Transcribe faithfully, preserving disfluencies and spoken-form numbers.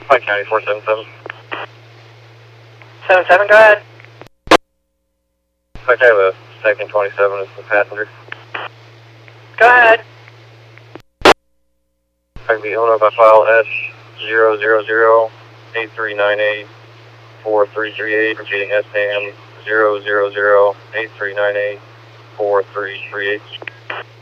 Pike County four seven seven. seven seven, go ahead. Pike, I have a second twenty-seven as the passenger. Go ahead. Pike be owner by file S zero zero zero eight three nine eight four three three eight, repeating S N zero zero zero eight three nine eight four three three eight.